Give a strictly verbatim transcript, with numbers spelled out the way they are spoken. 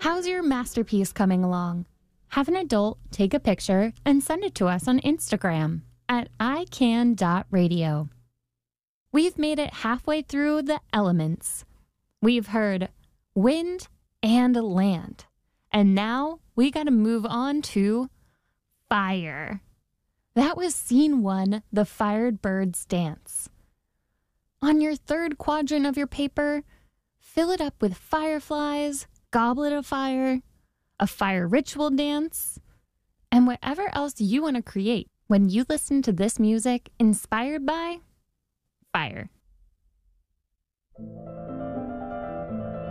How's your masterpiece coming along? Have an adult take a picture and send it to us on Instagram at i can dot radio. We've made it halfway through the elements. We've heard wind and land. And now we got to move on to fire. That was scene one, the Fired Birds Dance. On your third quadrant of your paper, fill it up with fireflies, goblet of fire, a fire ritual dance, and whatever else you want to create when you listen to this music inspired by fire.